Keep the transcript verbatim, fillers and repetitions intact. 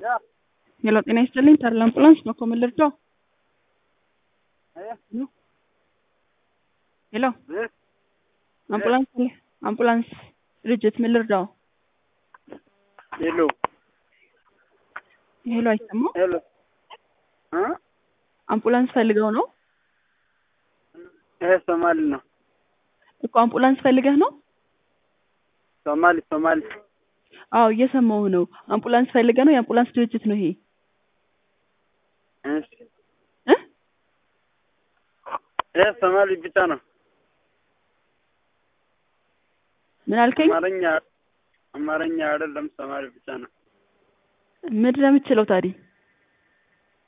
ሄሎ ጤና ይስጥልኝ ተርላ አምቡላንስ ነው ኮምን ልርዳው? ሄሎ አምቡላንስ አምቡላንስ ድርጅት ምን ልርዳው? ሄሎ ሄሎ አይሰማም? ሄሎ አ አምቡላንስ ፈልገው ነው? እህ ሶማሊ ነው እኮ አምቡላንስ ፈልገህ ነው? ሶማሊ ሶማሊ አዎ እየሰማሁ ነው። አምቡላንስ ፈልገህ ነው? የአምቡላንስ ድርጅት ነው ይሄ? እሺ እ እህ ሶማሊ ብቻ ነው። ምን አልከኝ? አማርኛ አማርኛ አይደለም ሶማሊ ብቻ ነው። ምንድን ነው የምትችለው ታዲያ?